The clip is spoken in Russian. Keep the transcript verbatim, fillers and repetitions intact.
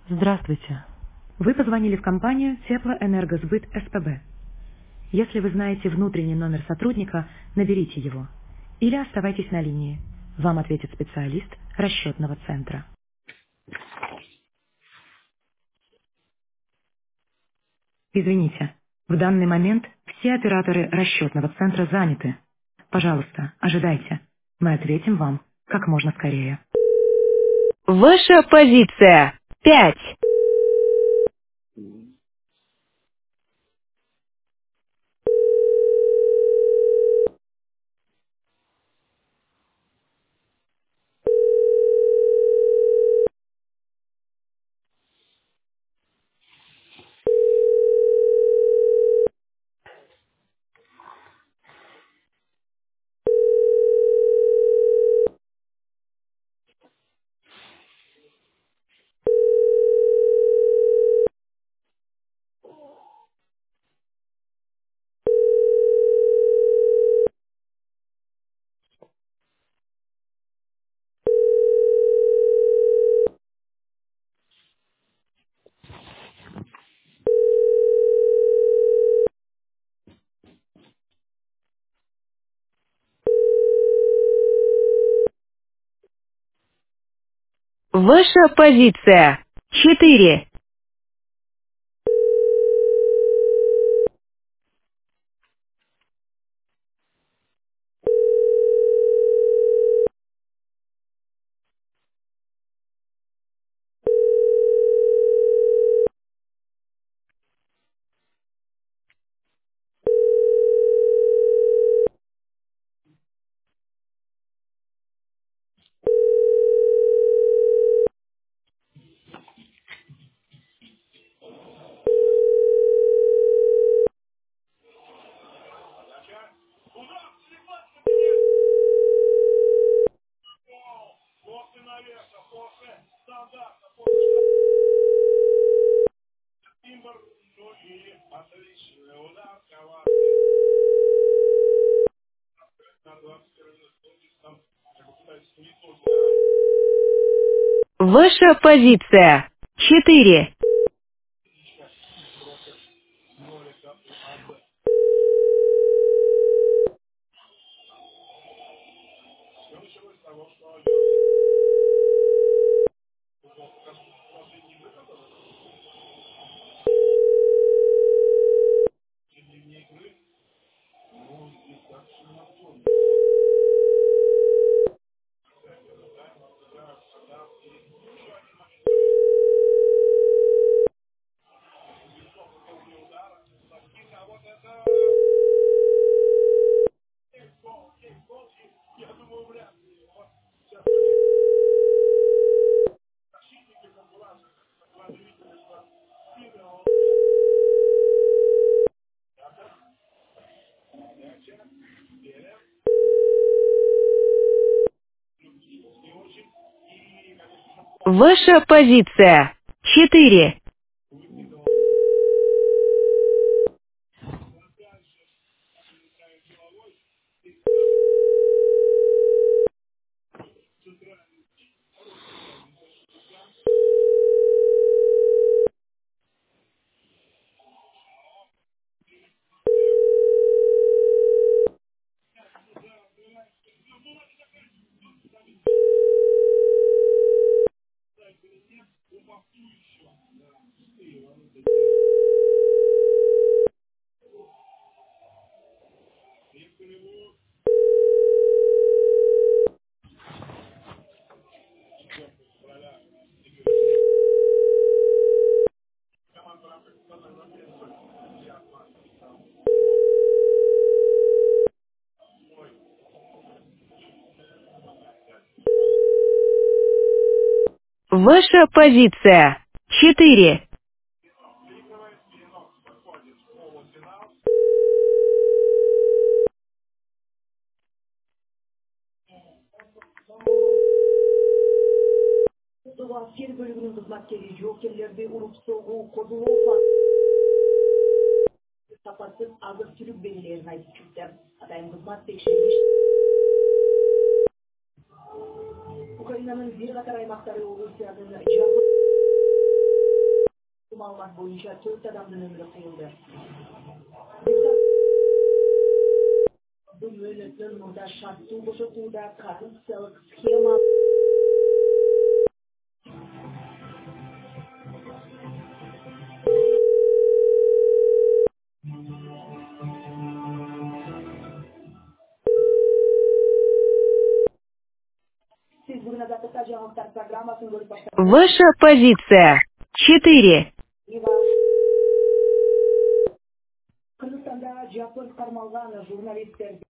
Здравствуйте. Вы позвонили в компанию Теплоэнергосбыт СПБ. Если вы знаете внутренний номер сотрудника, наберите его. Или оставайтесь на линии. Вам ответит специалист расчетного центра. Извините, в данный момент все операторы расчетного центра заняты. Пожалуйста, ожидайте. Мы ответим вам как можно скорее. Ваша позиция. Пять. Ваша позиция. Четыре. Ваша позиция. Четыре. Ваша позиция. Четыре. Ваша позиция. Четыре. Asker bölümünün kızmatkeri Jokerlerde urup soğuğu kodulu sapasız ağır sürük belirleyen ait küçükler adayın kızmat tekşirmiş. Ukrayna'nın bir qatar aymaktары Rusya'nın маалымат боюнча төрт адамдын өмүрү кыйылды. Бөлөтүн мурда шарттуу бошотууда коррупциялык схема. Сиз бүгүн азаттыкта жаңылыктар программасын көрүп баштадыңыз. Ваша позиция. четыре. Кыргызстанда жапырт кармалган журналисттерди